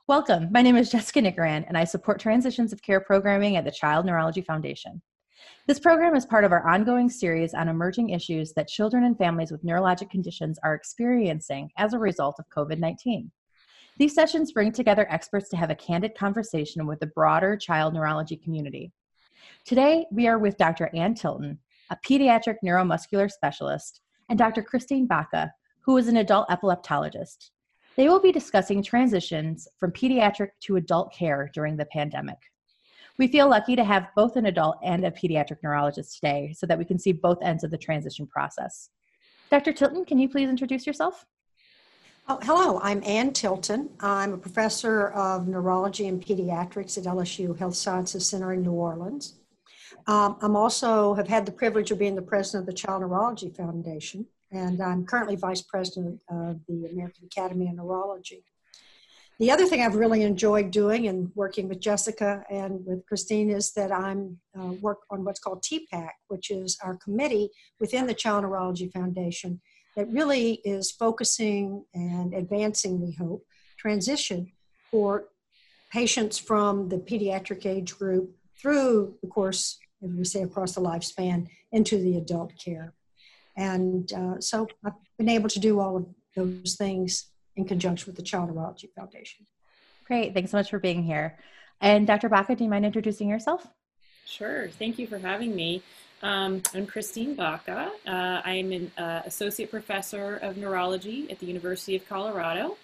Welcome. My name is Jessica Nicaran, and I support transitions of care programming at the Child Neurology Foundation. This program is part of our ongoing series on emerging issues that children and families with neurologic conditions are experiencing as a result of COVID-19. These sessions bring together experts to have a candid conversation with the broader child neurology community. Today, we are with Dr. Ann Tilton, a pediatric neuromuscular specialist, and Dr. Christine Baca, who is an adult epileptologist. They will be discussing transitions from pediatric to adult care during the pandemic. We feel lucky to have both an adult and a pediatric neurologist today so that we can see both ends of the transition process. Dr. Tilton, can you please introduce yourself? Oh, hello, I'm Ann Tilton. I'm a professor of neurology and pediatrics at LSU Health Sciences Center in New Orleans. I'm also have had the privilege of being the president of the Child Neurology Foundation, and I'm currently vice president of the American Academy of Neurology. The other thing I've really enjoyed doing and working with Jessica and with Christine is that I'm work on what's called TPAC, which is our committee within the Child Neurology Foundation that really is focusing and advancing, we hope, transition for patients from the pediatric age group through the course, as we say, across the lifespan into the adult care. And so I've been able to do all of those things in conjunction with the Child Neurology Foundation. Great. Thanks so much for being here. And Dr. Baca, do you mind introducing yourself? Sure. Thank you for having me. I'm Christine Baca. I'm an associate professor of neurology at the University of Colorado.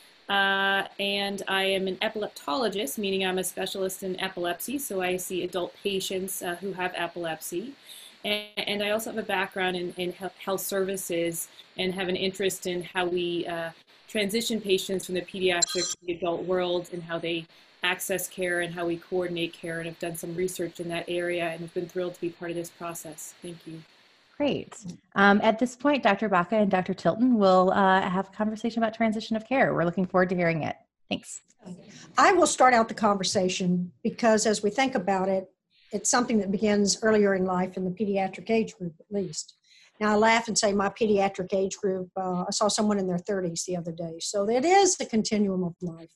And I am an epileptologist, meaning I'm a specialist in epilepsy. So I see adult patients who have epilepsy. And I also have a background in health services and have an interest in how we transition patients from the pediatric to the adult world and how they access care and how we coordinate care, and have done some research in that area and have been thrilled to be part of this process. Thank you. Great. At this point, Dr. Baca and Dr. Tilton will have a conversation about transition of care. We're looking forward to hearing it. Thanks. I will start out the conversation because as we think about it, it's something that begins earlier in life in the pediatric age group, at least. Now, I laugh and say my pediatric age group, I saw someone in their 30s the other day. So it is the continuum of life.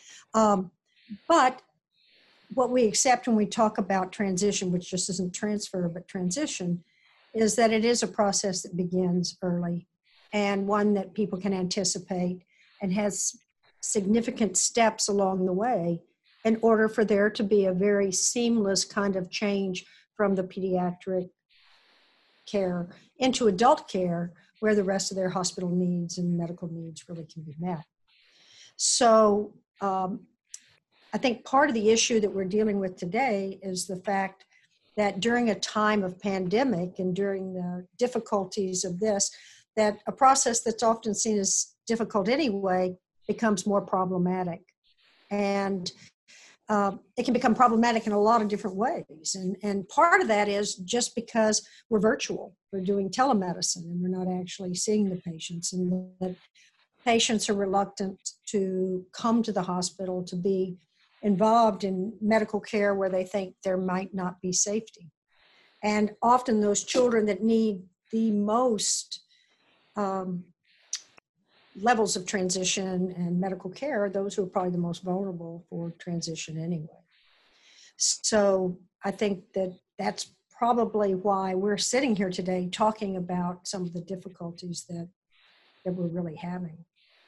But what we accept when we talk about transition, which just isn't transfer, but transition, is that it is a process that begins early and one that people can anticipate and has significant steps along the way in order for there to be a very seamless kind of change from the pediatric care into adult care where the rest of their hospital needs and medical needs really can be met. So I think part of the issue that we're dealing with today is the fact that during a time of pandemic and during the difficulties of this, that a process that's often seen as difficult anyway becomes more problematic. And it can become problematic in a lot of different ways. And part of that is just because we're virtual, we're doing telemedicine and we're not actually seeing the patients, and that patients are reluctant to come to the hospital to be involved in medical care where they think there might not be safety. And often those children that need the most levels of transition and medical care are those who are probably the most vulnerable for transition anyway. So I think that that's probably why we're sitting here today talking about some of the difficulties that we're really having.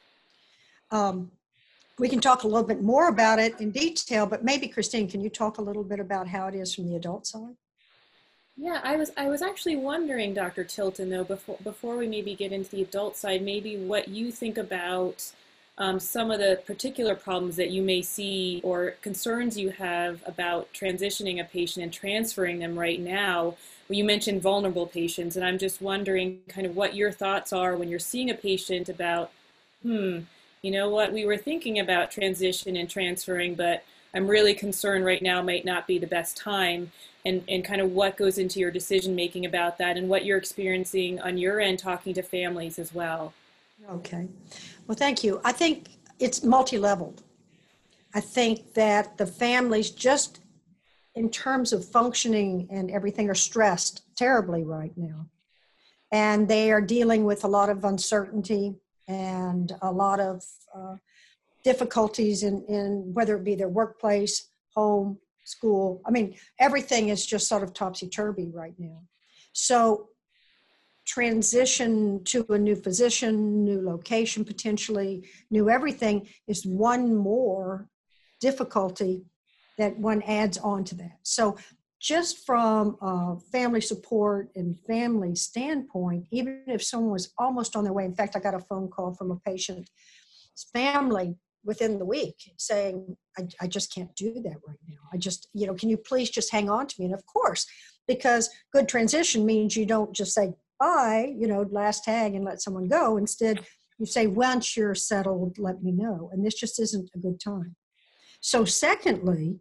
We can talk a little bit more about it in detail, but maybe Christine, can you talk a little bit about how it is from the adult side? Yeah, I was actually wondering, Dr. Tilton, though, before we maybe get into the adult side, maybe what you think about some of the particular problems that you may see or concerns you have about transitioning a patient and transferring them right now. Well, you mentioned vulnerable patients, and I'm just wondering kind of what your thoughts are when you're seeing a patient about, you know what, we were thinking about transition and transferring, but I'm really concerned right now might not be the best time, and kind of what goes into your decision making about that and what you're experiencing on your end talking to families as well. Okay. Well, thank you. I think it's multi-leveled. I think that the families, just in terms of functioning and everything, are stressed terribly right now. And they are dealing with a lot of uncertainty and a lot of difficulties in whether it be their workplace, home, school. I mean, everything is just sort of topsy-turvy right now. So transition to a new physician, new location potentially, new everything is one more difficulty that one adds on to that. So just from a family support and family standpoint, even if someone was almost on their way, in fact, I got a phone call from a patient's family within the week saying, I just can't do that right now. I just, can you please just hang on to me? And of course, because good transition means you don't just say, bye, last tag and let someone go. Instead, you say, once you're settled, let me know. And this just isn't a good time. So secondly,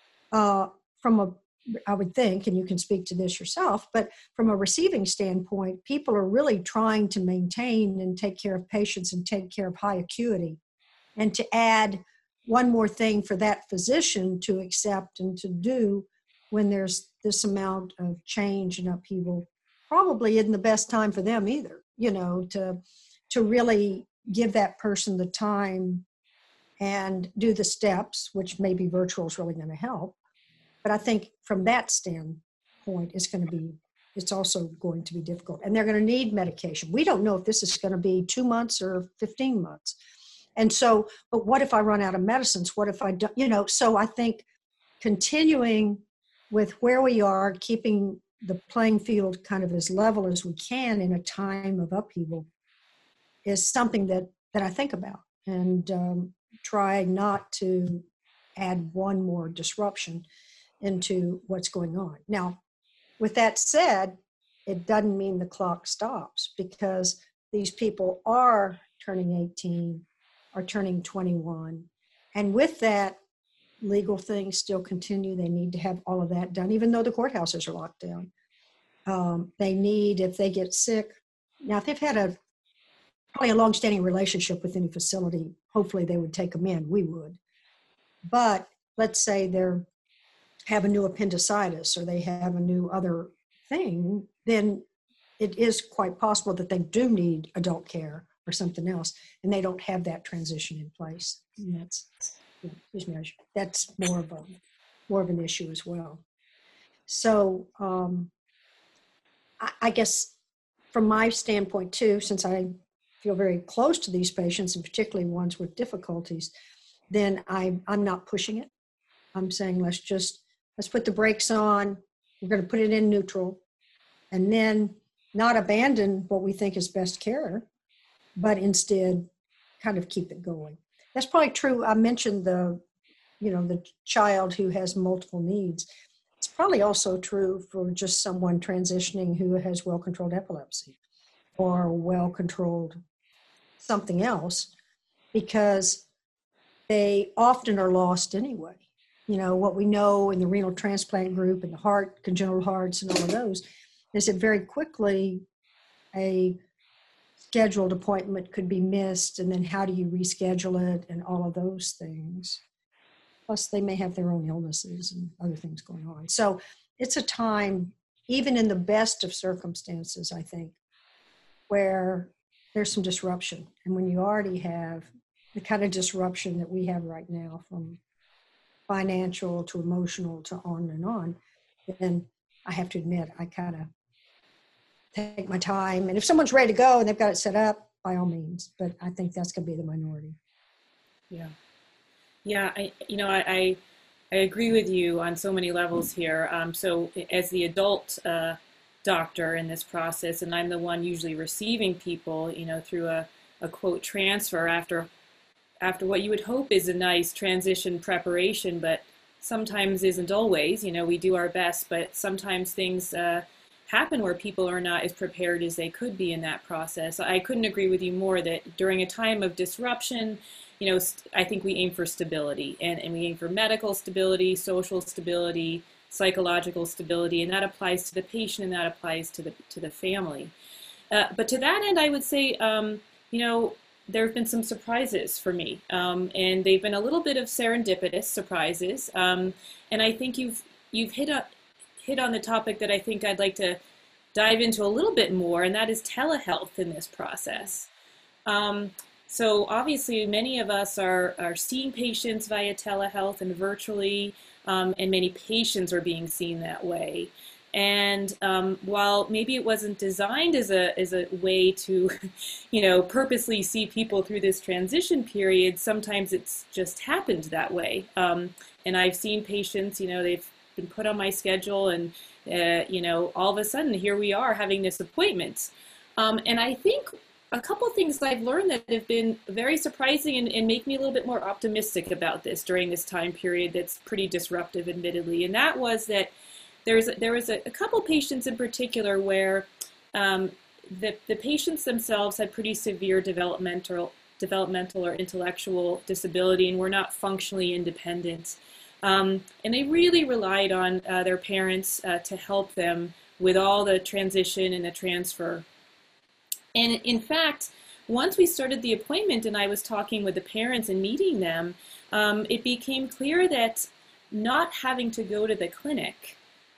I would think, and you can speak to this yourself, but from a receiving standpoint, people are really trying to maintain and take care of patients and take care of high acuity. And to add one more thing for that physician to accept and to do when there's this amount of change and upheaval probably isn't the best time for them either, to really give that person the time and do the steps, which maybe virtual is really going to help. But I think from that standpoint, it's also going to be difficult. And they're going to need medication. We don't know if this is going to be 2 months or 15 months. And so, but what if I run out of medicines? What if I don't, so I think continuing with where we are, keeping the playing field kind of as level as we can in a time of upheaval is something that I think about, and try not to add one more disruption into what's going on. Now, with that said, it doesn't mean the clock stops, because these people are turning 18, are turning 21. And with that, legal things still continue. They need to have all of that done, even though the courthouses are locked down. They need, if they get sick, now if they've had probably a long-standing relationship with any facility, hopefully they would take them in, we would. But let's say they have a new appendicitis or they have a new other thing, then it is quite possible that they do need adult care or something else, and they don't have that transition in place. And that's more of an issue as well. So I guess from my standpoint too, since I feel very close to these patients, and particularly ones with difficulties, then I'm not pushing it. I'm saying let's put the brakes on. We're going to put it in neutral, and then not abandon what we think is best care, but instead kind of keep it going. That's probably true. I mentioned the child who has multiple needs. It's probably also true for just someone transitioning who has well-controlled epilepsy or well-controlled something else, because they often are lost anyway. What we know in the renal transplant group and the heart, congenital hearts and all of those, is that very quickly a scheduled appointment could be missed, and then how do you reschedule it and all of those things. Plus they may have their own illnesses and other things going on. So it's a time, even in the best of circumstances, I think, where there's some disruption. And when you already have the kind of disruption that we have right now, from financial to emotional to on and on, then I have to admit, I kind of take my time. And if someone's ready to go and they've got it set up, by all means. But I think that's going to be the minority. Yeah. Yeah. I agree with you on so many levels here. So as the adult doctor in this process, and I'm the one usually receiving people, through a quote transfer after what you would hope is a nice transition preparation, but sometimes isn't always. We do our best, but sometimes things happen where people are not as prepared as they could be in that process. I couldn't agree with you more that during a time of disruption, I think we aim for stability, and we aim for medical stability, social stability, psychological stability, and that applies to the patient and that applies to the family. But to that end, I would say, there have been some surprises for me, and they've been a little bit of serendipitous surprises. And I think you've hit on the topic that I think I'd like to dive into a little bit more, and that is telehealth in this process. So obviously, many of us are seeing patients via telehealth and virtually, and many patients are being seen that way. And while maybe it wasn't designed as a way to, purposely see people through this transition period, sometimes it's just happened that way. And I've seen patients, they've been put on my schedule, and all of a sudden here we are having this appointment. And I think a couple of things I've learned that have been very surprising and make me a little bit more optimistic about this during this time period that's pretty disruptive, admittedly. And that was that there was a couple patients in particular where the patients themselves had pretty severe developmental or intellectual disability and were not functionally independent. And they really relied on their parents to help them with all the transition and the transfer. And in fact, once we started the appointment and I was talking with the parents and meeting them, it became clear that not having to go to the clinic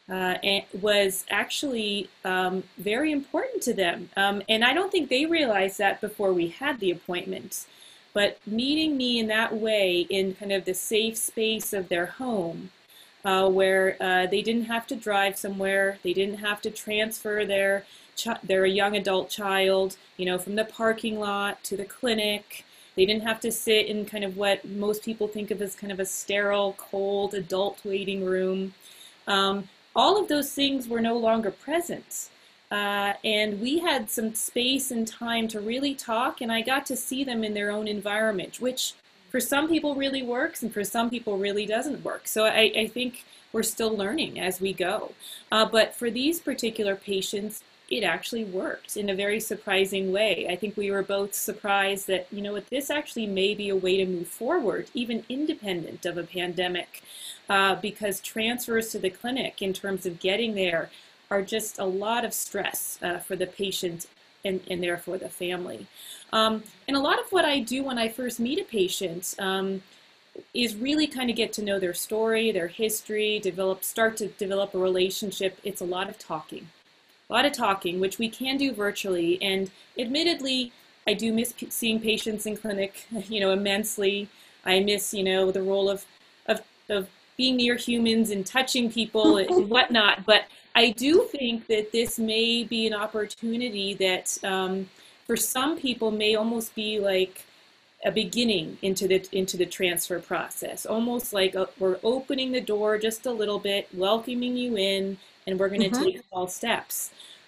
was actually very important to them. And I don't think they realized that before we had the appointment. But meeting me in that way, in kind of the safe space of their home, where they didn't have to drive somewhere, they didn't have to transfer their young adult child, from the parking lot to the clinic. They didn't have to sit in kind of what most people think of as kind of a sterile, cold adult waiting room. All of those things were no longer present. And we had some space and time to really talk, and I got to see them in their own environment, which for some people really works and for some people really doesn't work. So I think we're still learning as we go. But for these particular patients, it actually worked in a very surprising way. I think we were both surprised that, this actually may be a way to move forward, even independent of a pandemic, because transfers to the clinic in terms of getting there are just a lot of stress for the patient and therefore the family. And a lot of what I do when I first meet a patient is really kind of get to know their story, their history, start to develop a relationship. It's a lot of talking. A lot of talking, which we can do virtually. And admittedly, I do miss seeing patients in clinic, immensely. I miss, the role of being near humans and touching people and whatnot. But I do think that this may be an opportunity that for some people may almost be like a beginning into the transfer process, almost like we're opening the door just a little bit, welcoming you in, and we're going to take small steps.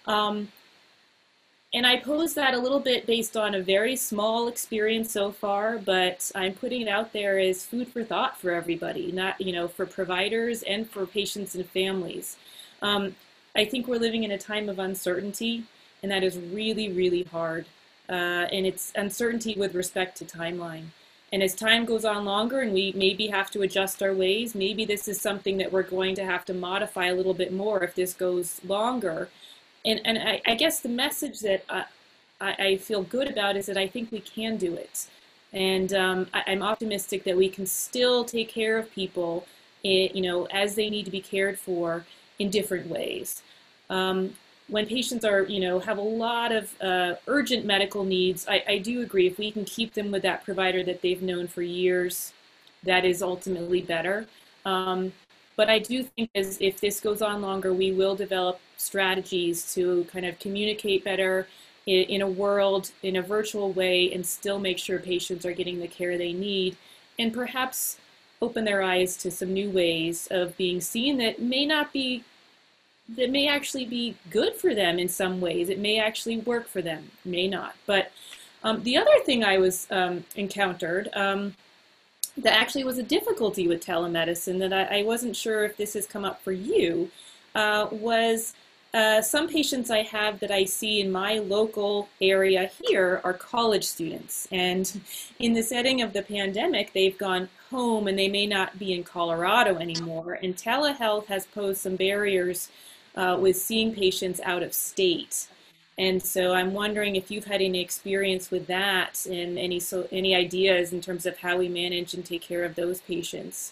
And I pose that a little bit based on a very small experience so far, but I'm putting it out there as food for thought for everybody, not, for providers and for patients and families. I think we're living in a time of uncertainty, and that is really, really hard. And it's uncertainty with respect to timeline. And as time goes on longer and we maybe have to adjust our ways, maybe this is something that we're going to have to modify a little bit more if this goes longer. And I guess the message that I feel good about is that I think we can do it. And I'm optimistic that we can still take care of people, as they need to be cared for in different ways. When patients are, have a lot of urgent medical needs, I do agree if we can keep them with that provider that they've known for years, that is ultimately better. But I do think if this goes on longer, we will develop strategies to kind of communicate better in a virtual way and still make sure patients are getting the care they need, and perhaps open their eyes to some new ways of being seen that may actually be good for them in some ways. It may actually work for them, may not. But the other thing I was encountered that actually was a difficulty with telemedicine that I wasn't sure if this has come up for you was some patients I have that I see in my local area here are college students. And in the setting of the pandemic, they've gone home and they may not be in Colorado anymore. And telehealth has posed some barriers with seeing patients out of state. And so I'm wondering if you've had any experience with that and any ideas in terms of how we manage and take care of those patients.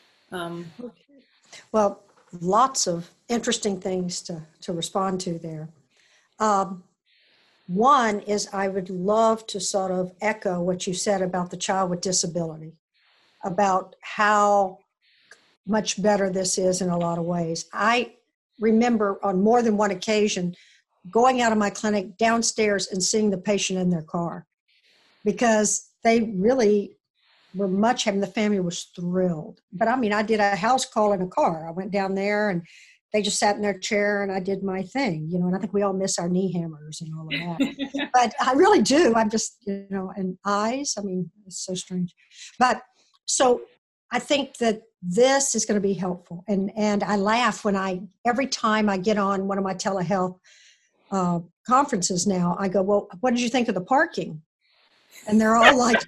Well, lots of interesting things to respond to there. One is I would love to sort of echo what you said about the child with disability, about how much better this is in a lot of ways. I remember on more than one occasion going out of my clinic downstairs and seeing the patient in their car, because they really were much having, the family was thrilled. But I mean, I did a house call in a car. I went down there and they just sat in their chair and I did my thing, you know, and I think we all miss our knee hammers and all of that. But I really do. I'm just, you know, and eyes, I mean, it's so strange. But so I think that this is going to be helpful. And I laugh when every time I get on one of my telehealth conferences now, I go, well, what did you think of the parking? And they're all like,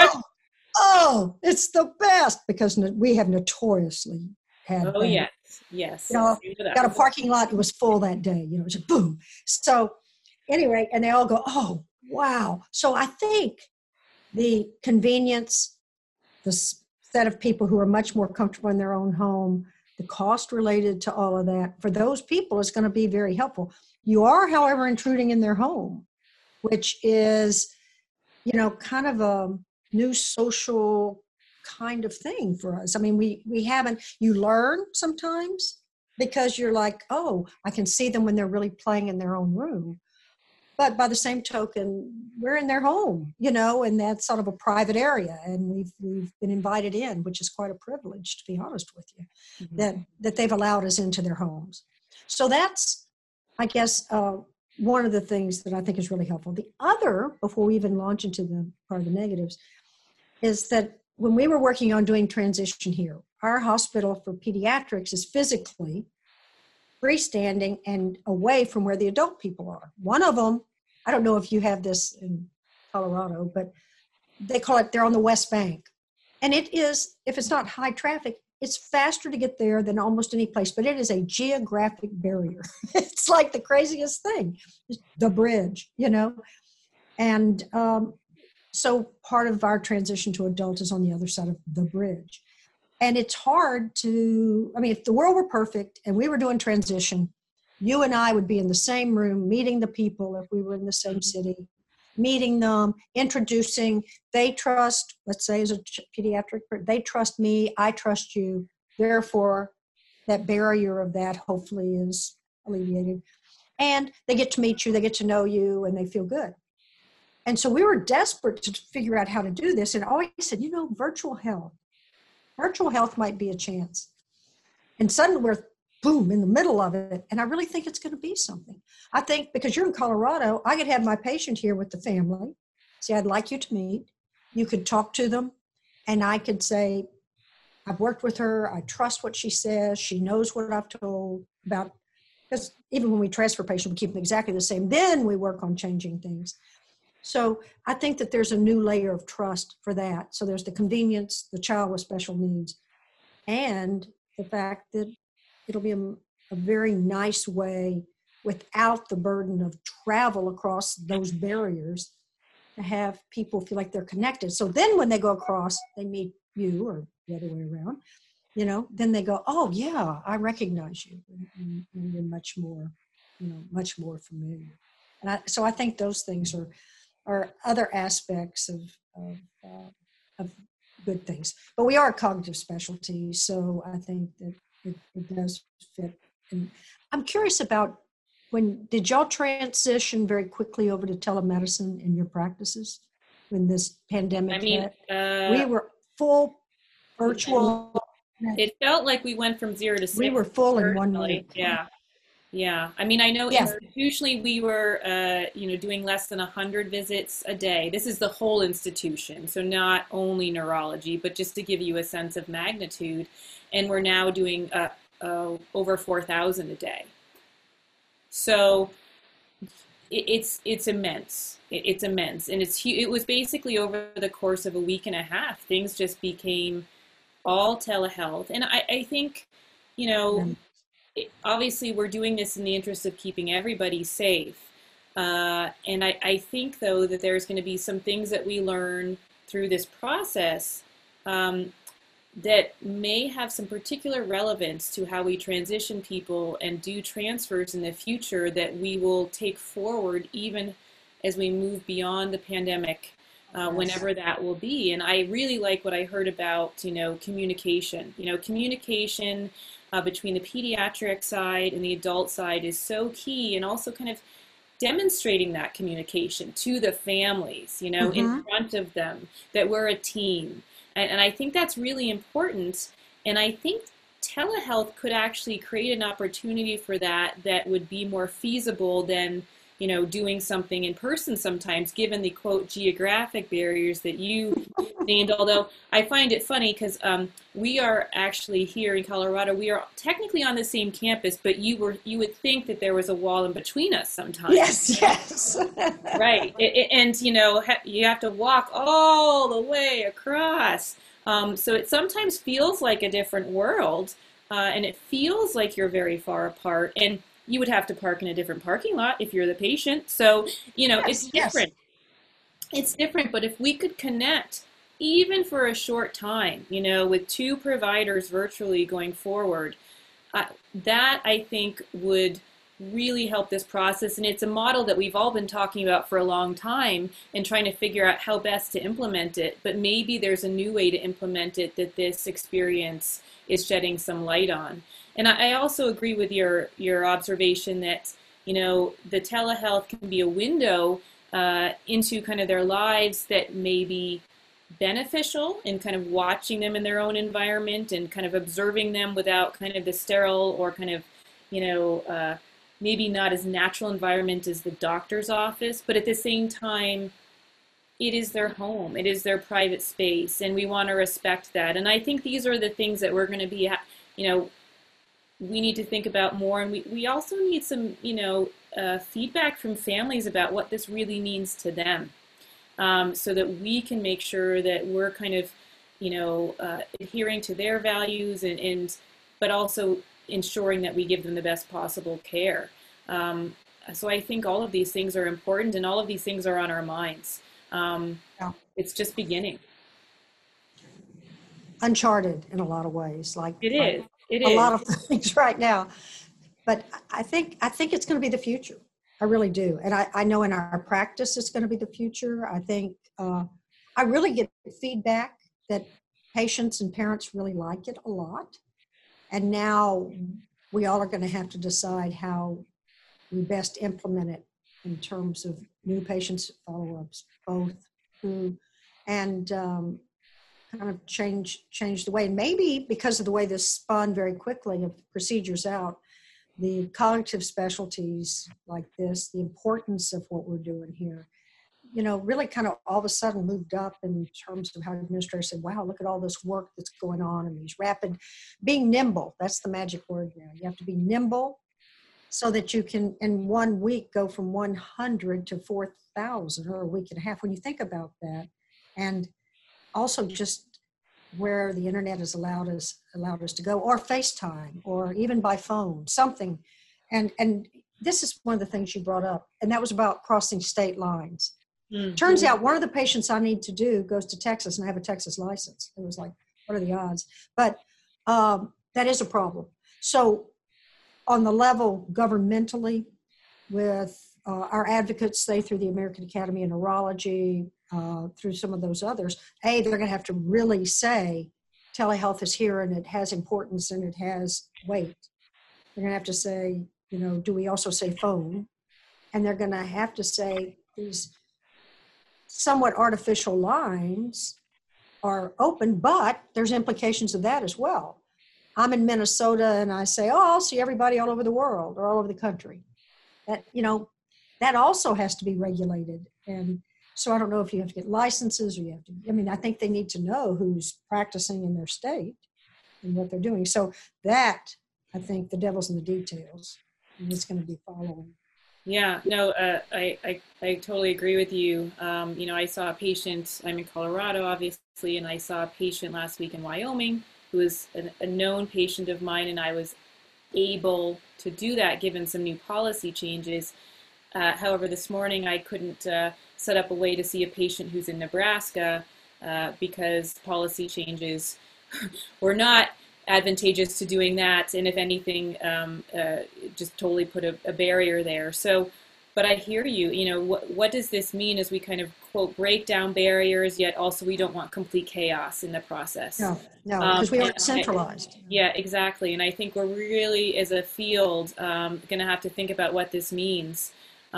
oh, it's the best, because we have notoriously had. Oh, yes. Yes. You know, got a parking lot. It was full that day. You know, it was just boom. So anyway, and they all go, oh, wow. So I think the convenience, the set of people who are much more comfortable in their own home, the cost related to all of that, for those people is going to be very helpful. You are, however, intruding in their home, which is, you know, kind of a new social kind of thing for us. I mean, we haven't, you learn sometimes because you're like, oh, I can see them when they're really playing in their own room. But by the same token, we're in their home, you know, and that's sort of a private area, and we've been invited in, which is quite a privilege, to be honest with you, that they've allowed us into their homes. So that's, I guess, one of the things that I think is really helpful. The other, before we even launch into the part of the negatives, is that when we were working on doing transition here, our hospital for pediatrics is physically freestanding and away from where the adult people are. One of them, I don't know if you have this in Colorado, but they call it, they're on the West Bank. And it is, if it's not high traffic, it's faster to get there than almost any place, but it is a geographic barrier. It's like the craziest thing, the bridge, you know? And so part of our transition to adult is on the other side of the bridge. And it's hard to, I mean, if the world were perfect and we were doing transition, you and I would be in the same room, meeting the people if we were in the same city, meeting them, introducing, they trust, let's say as a pediatric, they trust me, I trust you. Therefore, that barrier of that hopefully is alleviated. And they get to meet you, they get to know you, and they feel good. And so we were desperate to figure out how to do this, and always said, you know, virtual health might be a chance. And suddenly we're, boom, in the middle of it. And I really think it's going to be something. I think because you're in Colorado, I could have my patient here with the family. Say, I'd like you to meet. You could talk to them. And I could say, I've worked with her. I trust what she says. She knows what I've told about, because even when we transfer patients, we keep them exactly the same. Then we work on changing things. So I think that there's a new layer of trust for that. So there's the convenience, the child with special needs, and the fact that it'll be a very nice way, without the burden of travel across those barriers, to have people feel like they're connected. So then when they go across, they meet you, or the other way around, you know, then they go, oh yeah, I recognize you. And you're much more, you know, much more familiar. And so I think those things are other aspects of good things. But we are a cognitive specialty, so I think that it does fit. And I'm curious about, did y'all transition very quickly over to telemedicine in your practices when this pandemic hit? We were full virtual. It felt like we went from 0 to 6. We were full in 1 week. Yeah. Yeah. I mean, I know institutionally we were, doing less than 100 visits a day. This is the whole institution. So not only neurology, but just to give you a sense of magnitude. And we're now doing over 4,000 a day. So it's immense. It's immense. And it was basically over the course of a week and a half, things just became all telehealth. And I think, obviously we're doing this in the interest of keeping everybody safe. And I think, though, that there's going to be some things that we learn through this process that may have some particular relevance to how we transition people and do transfers in the future, that we will take forward even as we move beyond the pandemic, whenever that will be. And I really like what I heard about, communication. Communication between the pediatric side and the adult side is so key, and also kind of demonstrating that communication to the families, in front of them, that we're a team. And I think that's really important. And I think telehealth could actually create an opportunity for that would be more feasible than, doing something in person sometimes, given the quote geographic barriers that you named. Although I find it funny because we are actually here in Colorado, we are technically on the same campus, but you would think that there was a wall in between us sometimes. Yes. Right. And, you have to walk all the way across. So it sometimes feels like a different world, and it feels like you're very far apart. And you would have to park in a different parking lot if you're the patient. So, it's different. It's different. But if we could connect, even for a short time, with two providers virtually going forward, that I think would really help this process. And it's a model that we've all been talking about for a long time and trying to figure out how best to implement it. But maybe there's a new way to implement it that this experience is shedding some light on. And I also agree with your observation that, the telehealth can be a window into kind of their lives that may be beneficial, in kind of watching them in their own environment and kind of observing them without kind of the sterile or kind of, maybe not as natural environment as the doctor's office. But at the same time, it is their home. It is their private space, and we want to respect that. And I think these are the things that we're going to be, we need to think about more. And we also need some, feedback from families about what this really means to them, so that we can make sure that we're kind of, adhering to their values but also ensuring that we give them the best possible care. So I think all of these things are important, and all of these things are on our minds. It's just beginning. Uncharted in a lot of ways, like it is. It a is. lot of things right now. But I think it's going to be the future. I really do. And I know in our practice it's going to be the future. I think I really get feedback that patients and parents really like it a lot. And now we all are going to have to decide how we best implement it in terms of new patients follow-ups, both through and kind of change the way. And maybe because of the way this spun very quickly of procedures out, the cognitive specialties like this, the importance of what we're doing here, really kind of all of a sudden moved up in terms of how administrators said, wow, look at all this work that's going on and these rapid, being nimble. That's the magic word now. You have to be nimble so that you can, in 1 week, go from 100 to 4,000, or a week and a half when you think about that. And also just where the internet has allowed us to go, or FaceTime, or even by phone, something. And this is one of the things you brought up, and that was about crossing state lines. Mm-hmm. Turns out one of the patients I need to do goes to Texas, and I have a Texas license. It was like, what are the odds? But that is a problem. So on the level governmentally, with our advocates, say through the American Academy of Neurology, through some of those others, they're going to have to really say telehealth is here and it has importance and it has weight. They're going to have to say, do we also say phone? And they're going to have to say these somewhat artificial lines are open, but there's implications of that as well. I'm in Minnesota and I say, I'll see everybody all over the world or all over the country. That also has to be regulated. And so I don't know if you have to get licenses or you have to, I think they need to know who's practicing in their state and what they're doing. So that, I think the devil's in the details, and it's going to be following. Yeah, no, I totally agree with you. I saw a patient, I'm in Colorado, obviously, and I saw a patient last week in Wyoming who was a known patient of mine, and I was able to do that given some new policy changes. However, this morning I couldn't set up a way to see a patient who's in Nebraska because policy changes were not advantageous to doing that, and if anything, just totally put a barrier there. So but I hear you. You know, what does this mean as we kind of quote break down barriers, yet also we don't want complete chaos in the process. No, no, because we aren't centralized. Yeah, exactly. And I think we're really, as a field, going to have to think about what this means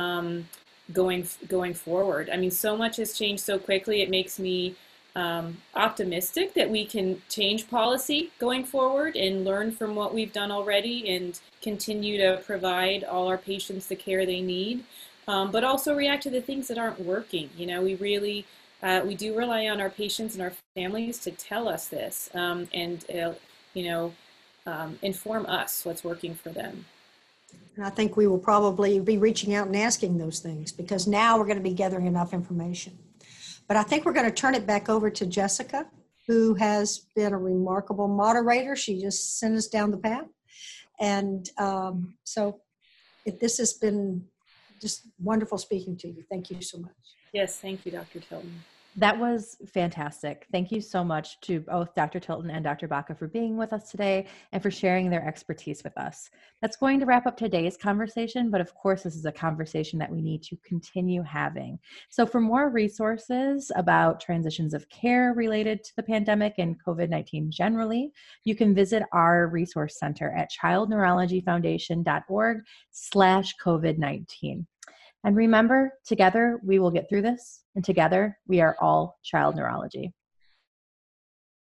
going forward. I mean, so much has changed so quickly. It makes me optimistic that we can change policy going forward and learn from what we've done already and continue to provide all our patients the care they need, but also react to the things that aren't working. You know, we really we do rely on our patients and our families to tell us this and you know, inform us what's working for them. And I think we will probably be reaching out and asking those things because now we're going to be gathering enough information. But I think we're going to turn it back over to Jessica, who has been a remarkable moderator. She just sent us down the path. And this has been just wonderful speaking to you. Thank you so much. Yes, thank you, Dr. Tilton. That was fantastic. Thank you so much to both Dr. Tilton and Dr. Baca for being with us today and for sharing their expertise with us. That's going to wrap up today's conversation, but of course, this is a conversation that we need to continue having. So for more resources about transitions of care related to the pandemic and COVID-19 generally, you can visit our resource center at childneurologyfoundation.org/COVID-19. And remember, together we will get through this, and together we are all child neurology.